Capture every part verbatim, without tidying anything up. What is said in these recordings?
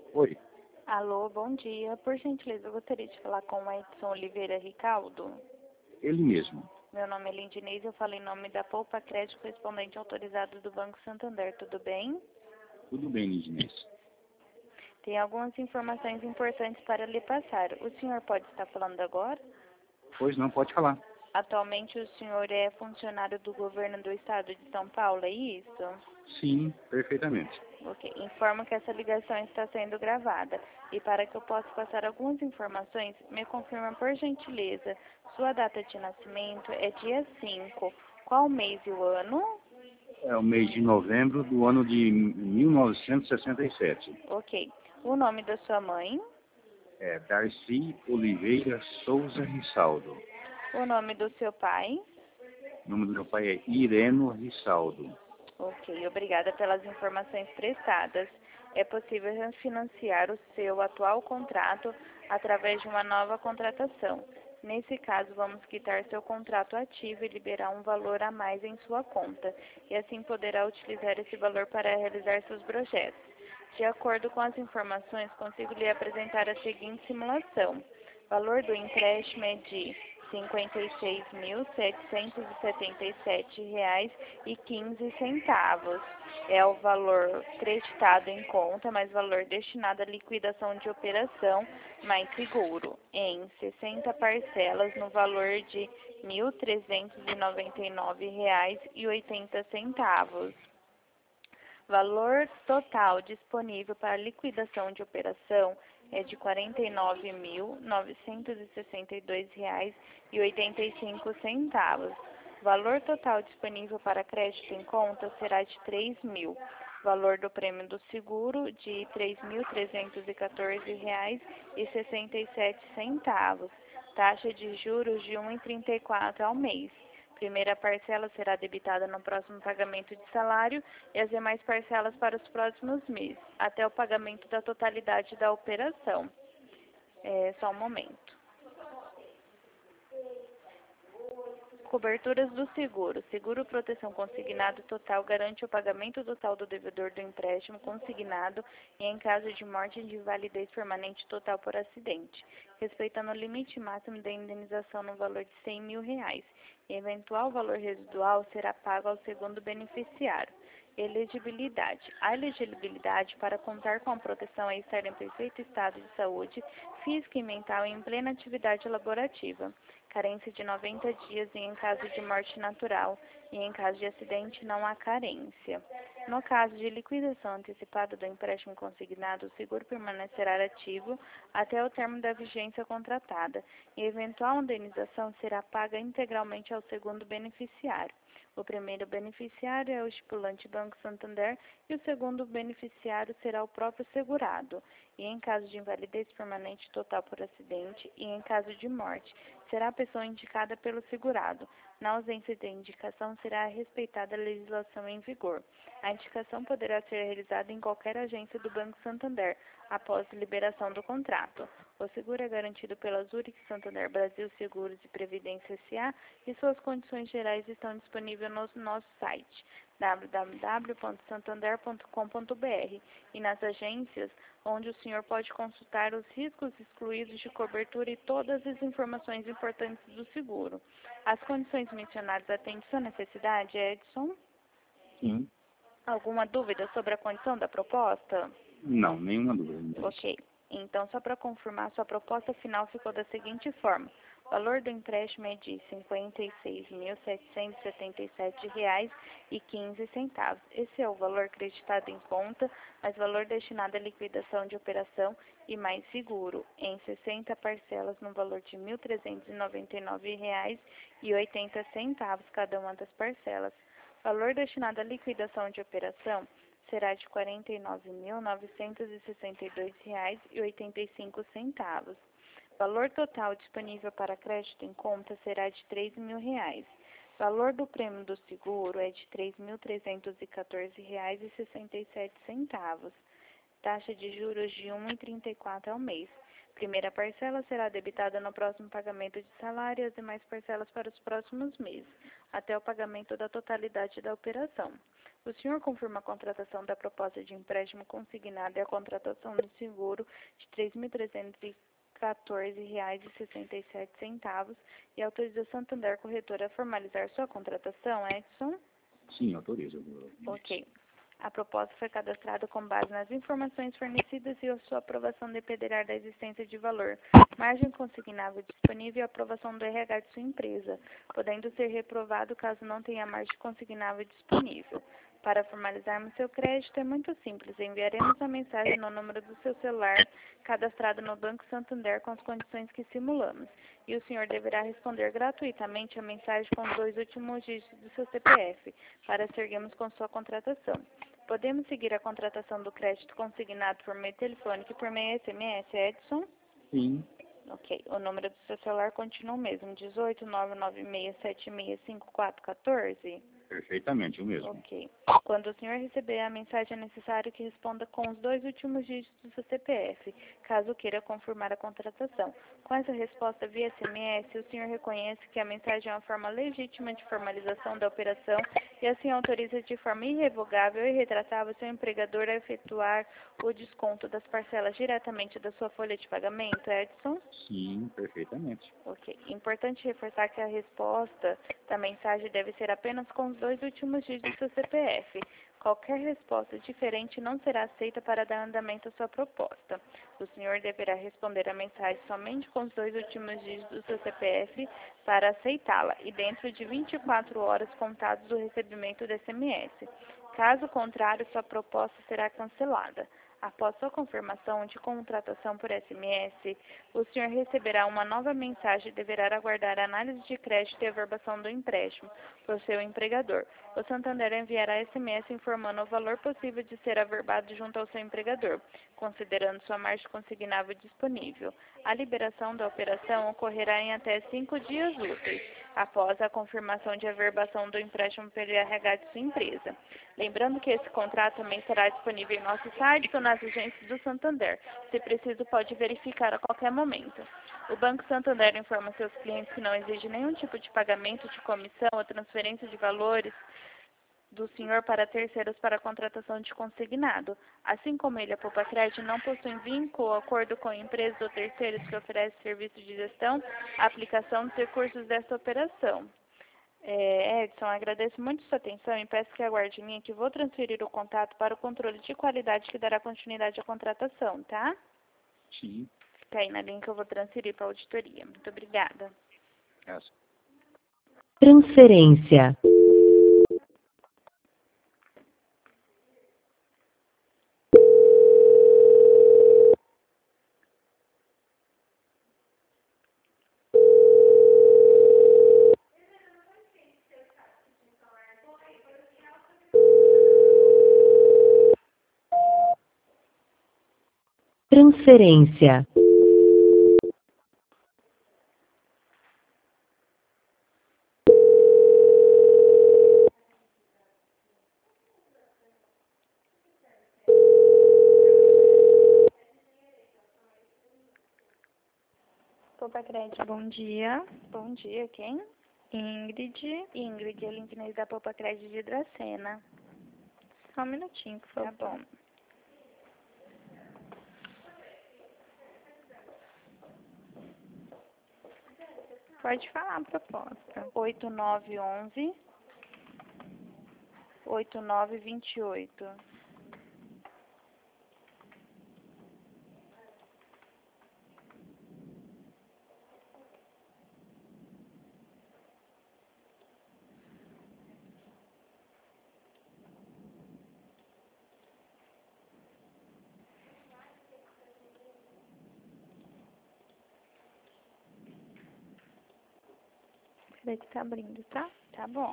Oi, Alô, bom dia. Por gentileza, eu gostaria de falar com o Edson Oliveira Ricaldo. ele mesmo. Meu nome é Lindinês, eu falo em nome da Poupa Crédito, correspondente autorizado do Banco Santander. Tudo bem? Tudo bem, Lindinês? Tem algumas informações importantes para lhe passar. O senhor pode estar falando agora? Pois não, pode falar. Atualmente o senhor é funcionário do governo do estado de São Paulo, é isso? Sim, perfeitamente. Ok. Informo que essa ligação está sendo gravada. E para que eu possa passar algumas informações, me confirma por gentileza. Sua data de nascimento é dia cinco. Qual mês e o ano? É o mês de novembro do ano de mil novecentos e sessenta e sete. Ok. O nome da sua mãe? É Darcy Oliveira Souza Rissaldo. O nome do seu pai? O nome do meu pai é Ireno Rissaldo. Ok. Obrigada pelas informações prestadas. É possível refinanciar o seu atual contrato através de uma nova contratação. Nesse caso, vamos quitar seu contrato ativo e liberar um valor a mais em sua conta, e assim poderá utilizar esse valor para realizar seus projetos. De acordo com as informações, consigo lhe apresentar a seguinte simulação. O valor do empréstimo é de cinquenta e seis mil, setecentos e setenta e sete reais e quinze centavos. É o valor creditado em conta, mais valor destinado à liquidação de operação, mais seguro, em sessenta parcelas no valor de mil trezentos e noventa e nove reais e oitenta centavos. Valor total disponível para liquidação de operação é de quarenta e nove mil, novecentos e sessenta e dois reais e oitenta e cinco centavos. Valor total disponível para crédito em conta será de três mil. Valor do prêmio do seguro de três mil trezentos e quatorze reais e sessenta e sete centavos. Taxa de juros de um vírgula trinta e quatro ao mês. Primeira parcela será debitada no próximo pagamento de salário e as demais parcelas para os próximos meses, até o pagamento da totalidade da operação. É só um momento. Coberturas do seguro. Seguro proteção consignado total garante o pagamento total do devedor do empréstimo consignado e em caso de morte de invalidez permanente total por acidente, respeitando o limite máximo da indenização no valor de cem mil reais. E eventual valor residual será pago ao segundo beneficiário. Elegibilidade. A elegibilidade para contar com a proteção é estar em perfeito estado de saúde física e mental e em plena atividade laborativa. Carência de noventa dias e em caso de morte natural, e em caso de acidente não há carência. No caso de liquidação antecipada do empréstimo consignado, o seguro permanecerá ativo até o termo da vigência contratada, e eventual indenização será paga integralmente ao segundo beneficiário. O primeiro beneficiário é o estipulante Banco Santander e o segundo beneficiário será o próprio segurado. E em caso de invalidez permanente total por acidente e em caso de morte, será a pessoa indicada pelo segurado. Na ausência de indicação, será respeitada a legislação em vigor. A indicação poderá ser realizada em qualquer agência do Banco Santander, após liberação do contrato. O seguro é garantido pela Zurich Santander Brasil Seguros e Previdência S A e suas condições gerais estão disponíveis no nosso site w w w ponto santander ponto com ponto b r e nas agências, onde o senhor pode consultar os riscos excluídos de cobertura e todas as informações importantes do seguro. As condições mencionadas atendem sua necessidade, Edson? Sim. Alguma dúvida sobre a condição da proposta? Não, nenhuma dúvida, Lindinês. Ok. Então, só para confirmar, sua proposta final ficou da seguinte forma. O valor do empréstimo é de cinquenta e seis mil, setecentos e setenta e sete reais e quinze centavos. Esse é o valor acreditado em conta, mais valor destinado à liquidação de operação e mais seguro, em sessenta parcelas no valor de mil trezentos e noventa e nove reais e oitenta centavos cada uma das parcelas. Valor destinado à liquidação de operação será de quarenta e nove mil, novecentos e sessenta e dois reais e oitenta e cinco centavos. Valor total disponível para crédito em conta será de três mil reais. Valor do prêmio do seguro é de três mil trezentos e quatorze reais e sessenta e sete centavos. Taxa de juros de um vírgula trinta e quatro ao mês. Primeira parcela será debitada no próximo pagamento de salário e as demais parcelas para os próximos meses, até o pagamento da totalidade da operação. O senhor confirma a contratação da proposta de empréstimo consignado e a contratação do seguro de três mil trezentos e quatorze reais e sessenta e sete centavos e autoriza a Santander Corretora a formalizar sua contratação, Edson? Sim, autorizo. Ok. A proposta foi cadastrada com base nas informações fornecidas e a sua aprovação dependerá da existência de valor, margem consignável disponível e aprovação do R H de sua empresa, podendo ser reprovado caso não tenha margem consignável disponível. Para formalizarmos seu crédito é muito simples, enviaremos a mensagem no número do seu celular cadastrado no Banco Santander com as condições que simulamos, e o senhor deverá responder gratuitamente a mensagem com os dois últimos dígitos do seu C P F, para seguirmos com sua contratação. Podemos seguir a contratação do crédito consignado por meio telefônico e por meio S M S, Edson? Sim. Ok. O número do seu celular continua o mesmo, dezoito, nove nove seis, sete seis cinco quatro um quatro? Perfeitamente, o mesmo. Ok. Quando o senhor receber a mensagem, é necessário que responda com os dois últimos dígitos do seu C P F, caso queira confirmar a contratação. Com essa resposta via S M S, o senhor reconhece que a mensagem é uma forma legítima de formalização da operação e assim autoriza de forma irrevogável e irretratável seu empregador a efetuar o desconto das parcelas diretamente da sua folha de pagamento, Edson? Sim, perfeitamente. Ok. Importante reforçar que a resposta da mensagem deve ser apenas com os dois últimos dígitos do seu C P F. Qualquer resposta diferente não será aceita para dar andamento à sua proposta. O senhor deverá responder a mensagem somente com os dois últimos dígitos do seu C P F para aceitá-la e dentro de vinte e quatro horas contados do recebimento do S M S. Caso contrário, sua proposta será cancelada. Após sua confirmação de contratação por S M S, o senhor receberá uma nova mensagem e deverá aguardar a análise de crédito e averbação do empréstimo por seu empregador. O Santander enviará S M S informando o valor possível de ser averbado junto ao seu empregador, considerando sua margem consignável disponível. A liberação da operação ocorrerá em até cinco dias úteis, após a confirmação de averbação do empréstimo pelo R H de sua empresa. Lembrando que esse contrato também estará disponível em nosso site ou nas agências do Santander. Se preciso, pode verificar a qualquer momento. O Banco Santander informa seus clientes que não exige nenhum tipo de pagamento de comissão ou transferência de valores do senhor para terceiros para a contratação de consignado. Assim como ele, a Poupa Crédito não possui vínculo ou acordo com empresas ou terceiros que oferecem serviços de gestão, aplicação dos recursos desta operação. É, Edson, agradeço muito sua atenção e peço que aguarde em mim que vou transferir o contato para o controle de qualidade que dará continuidade à contratação, tá? Sim. Fica aí na linha que eu vou transferir para a auditoria. Muito obrigada. Essa. Transferência. Transferência. Poupa Crédito, bom dia. Bom dia, quem? Ingrid. Ingrid, é Linknês da Poupa Crédito de Dracena. Só um minutinho, por favor. Tá bom. Pode falar a proposta. oito nove um um, oito nove dois oito. Peraí que tá abrindo, tá? Tá bom.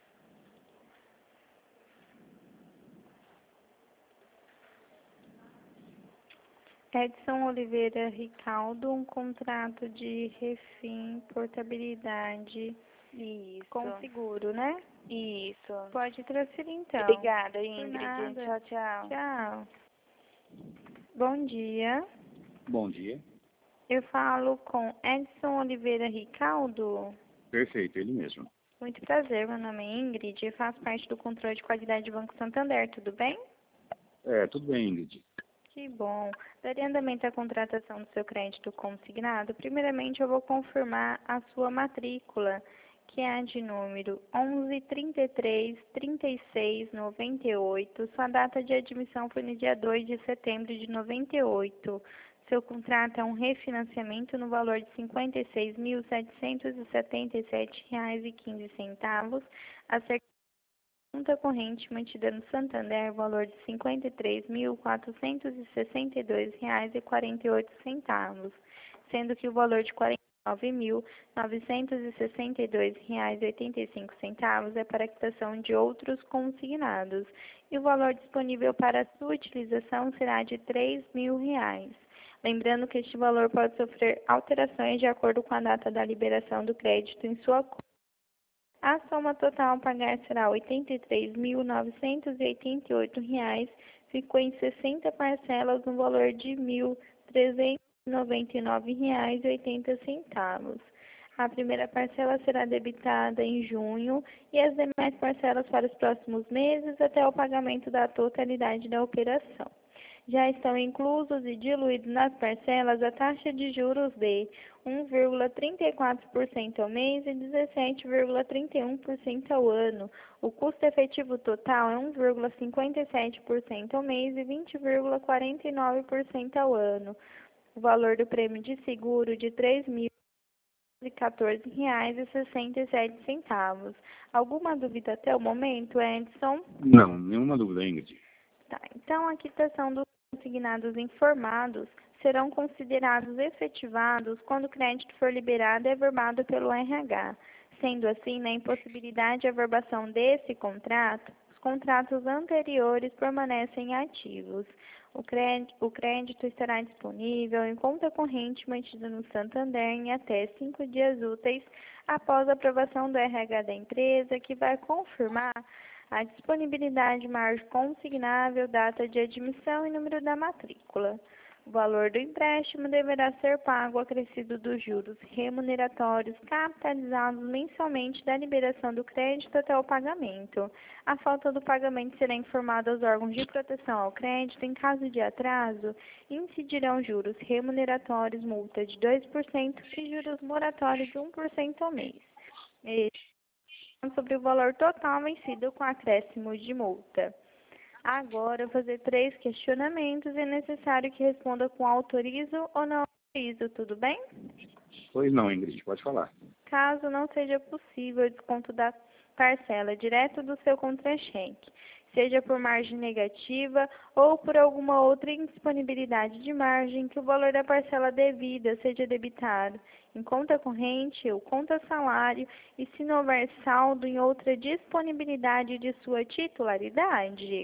Edson Oliveira Ricaldo, um contrato de refim, portabilidade. Isso. Com seguro, né? Isso. Pode transferir então. Obrigada, Ingrid. Tchau, tchau. Tchau. Bom dia. Bom dia. Eu falo com Edson Oliveira Ricaldo. Perfeito, ele mesmo. Muito prazer, meu nome é Ingrid e faço parte do controle de qualidade do Banco Santander, tudo bem? É, tudo bem, Ingrid. Que bom. Daria andamento à contratação do seu crédito consignado. Primeiramente, eu vou confirmar a sua matrícula, que é a de número onze, trinta e três, trinta e seis, noventa e oito. Sua data de admissão foi no dia dois de setembro de noventa e oito. Seu contrato é um refinanciamento no valor de cinquenta e seis mil, setecentos e setenta e sete reais e quinze centavos, a ser conta corrente mantida no Santander, valor de cinquenta e três mil, quatrocentos e sessenta e dois reais e quarenta e oito centavos, sendo que o valor de quarenta e nove mil, novecentos e sessenta e dois reais e oitenta e cinco centavos é para a quitação de outros consignados, e o valor disponível para sua utilização será de três mil reais. Lembrando que este valor pode sofrer alterações de acordo com a data da liberação do crédito em sua conta. A soma total a pagar será oitenta e três mil, novecentos e oitenta e oito reais, ficou em sessenta parcelas no valor de mil, trezentos e noventa e nove reais e oitenta centavos. A primeira parcela será debitada em junho e as demais parcelas para os próximos meses até o pagamento da totalidade da operação. Já estão inclusos e diluídos nas parcelas a taxa de juros de um vírgula trinta e quatro por cento ao mês e dezessete vírgula trinta e um por cento ao ano. O custo efetivo total é um vírgula cinquenta e sete por cento ao mês e vinte vírgula quarenta e nove por cento ao ano. O valor do prêmio de seguro de três mil e quatorze reais e sessenta e sete centavos. Alguma dúvida até o momento, Edson? Não, nenhuma dúvida, Ingrid. Tá, então a quitação dos consignados informados serão considerados efetivados quando o crédito for liberado e averbado pelo R H. Sendo assim, na impossibilidade de averbação desse contrato, os contratos anteriores permanecem ativos. O crédito, o crédito estará disponível em conta corrente mantida no Santander em até cinco dias úteis após a aprovação do R H da empresa, que vai confirmar a disponibilidade de margem consignável, data de admissão e número da matrícula. O valor do empréstimo deverá ser pago acrescido dos juros remuneratórios capitalizados mensalmente da liberação do crédito até o pagamento. A falta do pagamento será informada aos órgãos de proteção ao crédito. Em caso de atraso, incidirão juros remuneratórios, multa de dois por cento e juros moratórios de um por cento ao mês. E sobre o valor total vencido com acréscimo de multa. Agora, fazer três questionamentos e é necessário que responda com autorizo ou não autorizo, tudo bem? Pois não, Ingrid, pode falar. Caso não seja possível o desconto da parcela direto do seu contra-cheque, seja por margem negativa ou por alguma outra indisponibilidade de margem, que o valor da parcela devida seja debitado em conta corrente ou conta salário e se não houver saldo em outra disponibilidade de sua titularidade.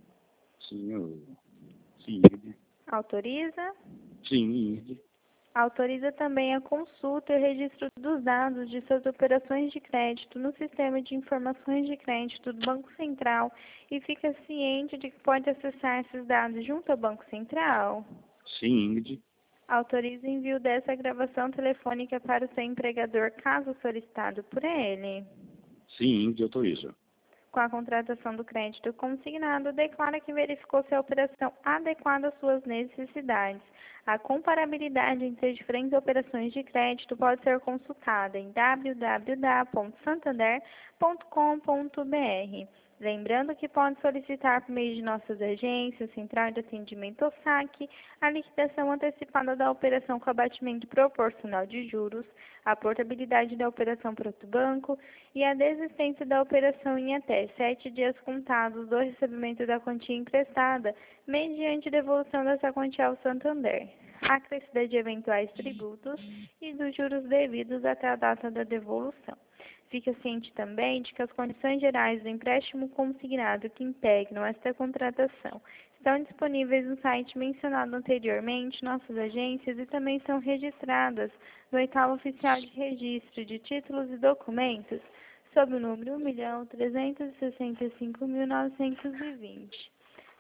Sim, eu... Sim, Ingrid. Autoriza? Sim, Ingrid. Autoriza também a consulta e o registro dos dados de suas operações de crédito no Sistema de Informações de Crédito do Banco Central e fica ciente de que pode acessar esses dados junto ao Banco Central? Sim, Ingrid. Autoriza o envio dessa gravação telefônica para o seu empregador, caso solicitado por ele. Sim, Ingrid, autorizo. Com a contratação do crédito consignado, declara que verificou se a operação adequada às suas necessidades. A comparabilidade entre as diferentes operações de crédito pode ser consultada em w w w ponto santander ponto com ponto b r. Lembrando que pode solicitar por meio de nossas agências, Central de Atendimento ou saque, a liquidação antecipada da operação com abatimento proporcional de juros, a portabilidade da operação para outro banco e a desistência da operação em até sete dias contados do recebimento da quantia emprestada, mediante devolução dessa quantia ao Santander, acrescida de eventuais tributos e dos juros devidos até a data da devolução. Fica ciente também de que as condições gerais do empréstimo consignado que integram esta contratação estão disponíveis no site mencionado anteriormente, nossas agências, e também são registradas no oitavo oficial de registro de títulos e documentos, sob o número um milhão trezentos e sessenta e cinco mil novecentos e vinte.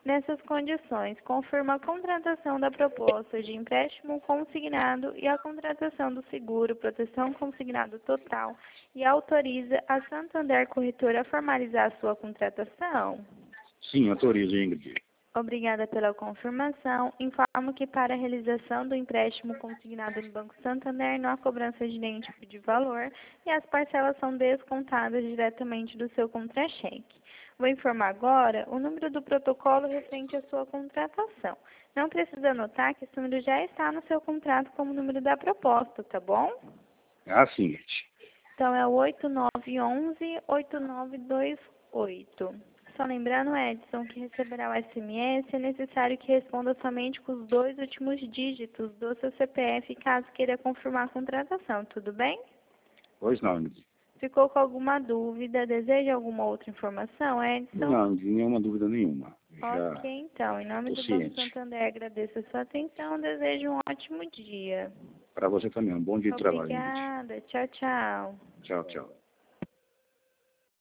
Nessas condições, confirma a contratação da proposta de empréstimo consignado e a contratação do seguro proteção consignado total e autoriza a Santander Corretora a formalizar a sua contratação? Sim, autorizo, Ingrid. Obrigada pela confirmação. Informo que para a realização do empréstimo consignado no Banco Santander não há cobrança de nenhum tipo de valor e as parcelas são descontadas diretamente do seu contra-cheque. Vou informar agora o número do protocolo referente à sua contratação. Não precisa anotar que esse número já está no seu contrato como número da proposta, tá bom? Ah, sim, Ingrid. Então é o oito nove um um, oito nove dois oito. Só lembrando, Edson, que receberá o S M S, é necessário que responda somente com os dois últimos dígitos do seu C P F, caso queira confirmar a contratação, tudo bem? Pois não, Ingrid. Ficou com alguma dúvida? Deseja alguma outra informação, Edson? Não, não nenhuma dúvida nenhuma. Já Ok, então, em nome tô do ciente. Banco Santander, agradeço a sua atenção, desejo um ótimo dia. Para você também, um bom dia de trabalho, Ingrid. Obrigada, tchau, tchau. Tchau, tchau.